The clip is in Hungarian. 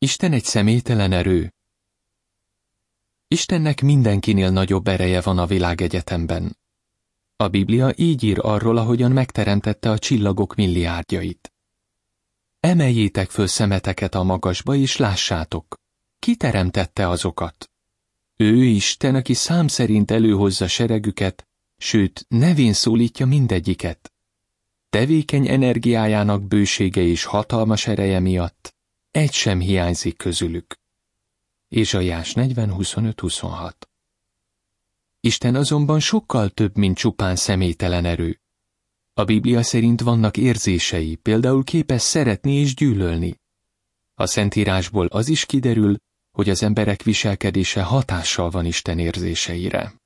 Isten egy személytelen erő. Istennek mindenkinél nagyobb ereje van a világegyetemben. A Biblia így ír arról, ahogyan megteremtette a csillagok milliárdjait. Emeljétek föl szemeteket a magasba, és lássátok, ki teremtette azokat. Ő Isten, aki szám szerint előhozza seregüket, sőt, nevén szólítja mindegyiket. Tevékeny energiájának bősége és hatalmas ereje miatt egy sem hiányzik közülük. Ézsaiás 40:25-26. Isten azonban sokkal több, mint csupán személytelen erő. A Biblia szerint vannak érzései, például képes szeretni és gyűlölni. A Szentírásból az is kiderül, hogy az emberek viselkedése hatással van Isten érzéseire.